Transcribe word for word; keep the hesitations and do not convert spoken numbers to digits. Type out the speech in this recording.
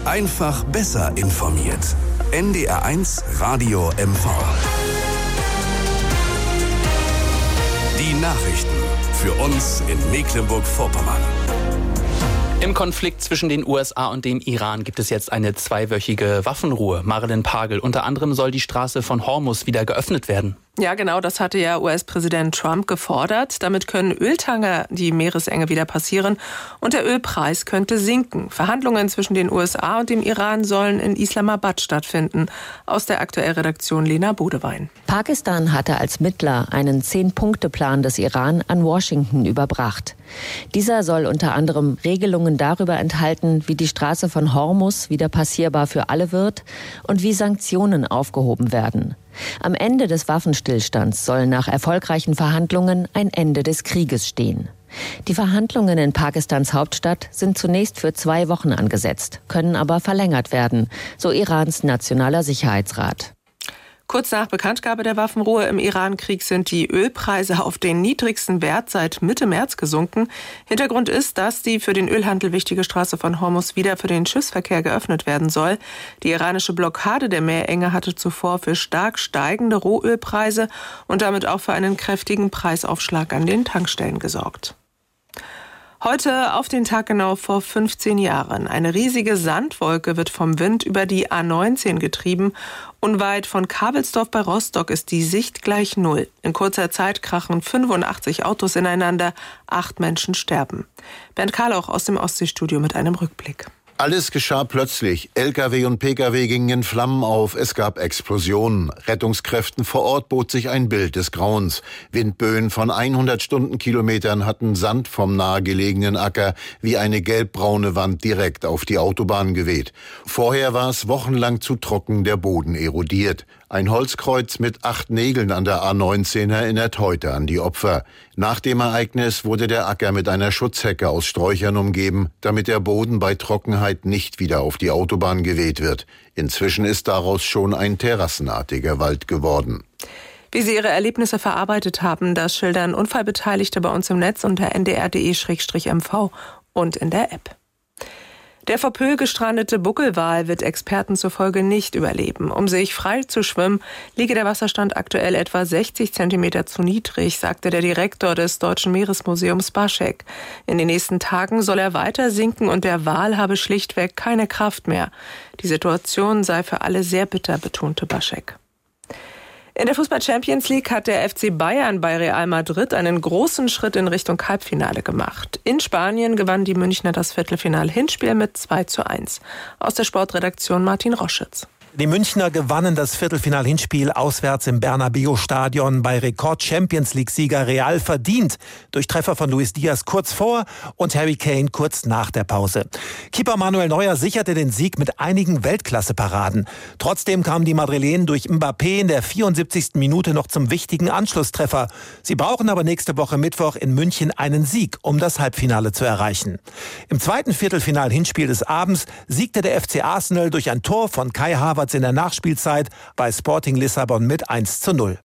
Einfach besser informiert. N D R eins Radio M V. Die Nachrichten für uns in Mecklenburg-Vorpommern. Im Konflikt zwischen den U S A und dem Iran gibt es jetzt eine zweiwöchige Waffenruhe. Marilyn Pagel, unter anderem soll die Straße von Hormuz wieder geöffnet werden. Ja, genau, das hatte ja U S-Präsident Trump gefordert. Damit können Öltanker die Meeresenge wieder passieren und der Ölpreis könnte sinken. Verhandlungen zwischen den U S A und dem Iran sollen in Islamabad stattfinden. Aus der Aktuell-Redaktion Lena Bodewein. Pakistan hatte als Mittler einen Zehn-Punkte-Plan des Iran an Washington überbracht. Dieser soll unter anderem Regelungen darüber enthalten, wie die Straße von Hormuz wieder passierbar für alle wird und wie Sanktionen aufgehoben werden. Am Ende des Waffenstillstands soll nach erfolgreichen Verhandlungen ein Ende des Krieges stehen. Die Verhandlungen in Pakistans Hauptstadt sind zunächst für zwei Wochen angesetzt, können aber verlängert werden, so Irans Nationaler Sicherheitsrat. Kurz nach Bekanntgabe der Waffenruhe im Iran-Krieg sind die Ölpreise auf den niedrigsten Wert seit Mitte März gesunken. Hintergrund ist, dass die für den Ölhandel wichtige Straße von Hormuz wieder für den Schiffsverkehr geöffnet werden soll. Die iranische Blockade der Meerenge hatte zuvor für stark steigende Rohölpreise und damit auch für einen kräftigen Preisaufschlag an den Tankstellen gesorgt. Heute auf den Tag genau vor fünfzehn Jahren. Eine riesige Sandwolke wird vom Wind über die A neunzehn getrieben. Unweit von Kabelsdorf bei Rostock ist die Sicht gleich null. In kurzer Zeit krachen fünfundachtzig Autos ineinander, acht Menschen sterben. Bernd Karlauch aus dem Ostseestudio mit einem Rückblick. Alles geschah plötzlich. L K W und P K W gingen in Flammen auf. Es gab Explosionen. Rettungskräften vor Ort bot sich ein Bild des Grauens. Windböen von hundert Stundenkilometern hatten Sand vom nahegelegenen Acker wie eine gelbbraune Wand direkt auf die Autobahn geweht. Vorher war es wochenlang zu trocken, der Boden erodiert. Ein Holzkreuz mit acht Nägeln an der A neunzehn erinnert heute an die Opfer. Nach dem Ereignis wurde der Acker mit einer Schutzhecke aus Sträuchern umgeben, damit der Boden bei Trockenheit nicht wieder auf die Autobahn geweht wird. Inzwischen ist daraus schon ein terrassenartiger Wald geworden. Wie sie ihre Erlebnisse verarbeitet haben, das schildern Unfallbeteiligte bei uns im Netz unter n d r punkt d e slash m v und in der App. Der vor Pöhl gestrandete Buckelwal wird Experten zufolge nicht überleben. Um sich frei zu schwimmen, liege der Wasserstand aktuell etwa sechzig Zentimeter zu niedrig, sagte der Direktor des Deutschen Meeresmuseums Baschek. In den nächsten Tagen soll er weiter sinken und der Wal habe schlichtweg keine Kraft mehr. Die Situation sei für alle sehr bitter, betonte Baschek. In der Fußball-Champions League hat der F C Bayern bei Real Madrid einen großen Schritt in Richtung Halbfinale gemacht. In Spanien gewannen die Münchner das Viertelfinal-Hinspiel mit zwei zu eins. Aus der Sportredaktion Martin Roschitz. Die Münchner gewannen das Viertelfinal-Hinspiel auswärts im Bernabéu-Stadion bei Rekord-Champions-League-Sieger Real verdient. Durch Treffer von Luis Diaz kurz vor und Harry Kane kurz nach der Pause. Keeper Manuel Neuer sicherte den Sieg mit einigen Weltklasse-Paraden. Trotzdem kamen die Madrilenen durch Mbappé in der vierundsiebzigsten Minute noch zum wichtigen Anschlusstreffer. Sie brauchen aber nächste Woche Mittwoch in München einen Sieg, um das Halbfinale zu erreichen. Im zweiten Viertelfinal-Hinspiel des Abends siegte der F C Arsenal durch ein Tor von Kai Havertz in der Nachspielzeit bei Sporting Lissabon mit eins zu null.